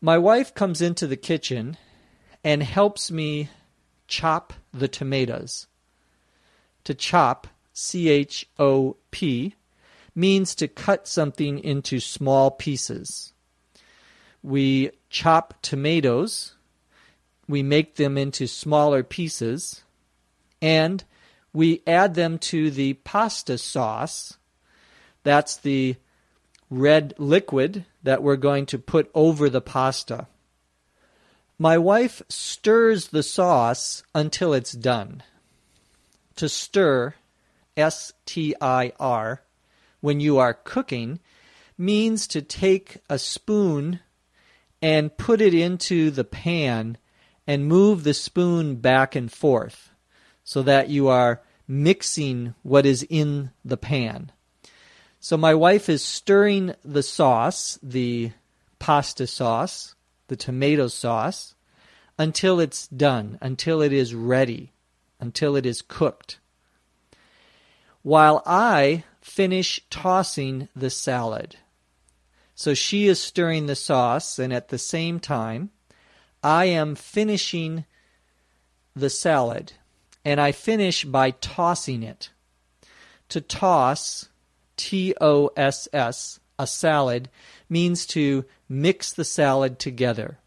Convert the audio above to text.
My wife comes into the kitchen and helps me chop the tomatoes. To chop, C-H-O-P, means to cut something into small pieces. We chop tomatoes, we make them into smaller pieces, and we add them to the pasta sauce. That's the red liquid that we're going to put over the pasta. My wife stirs the sauce until it's done. To stir, S-T-I-R, when you are cooking, means to take a spoon and put it into the pan and move the spoon back and forth so that you are mixing what is in the pan. So my wife is stirring the sauce, the pasta sauce, the tomato sauce, until it's done, until it is ready, until it is cooked, while I finish tossing the salad. So she is stirring the sauce, and at the same time, I am finishing the salad, and I finish by tossing it. To toss, T-O-S-S, a salad, means to mix the salad together.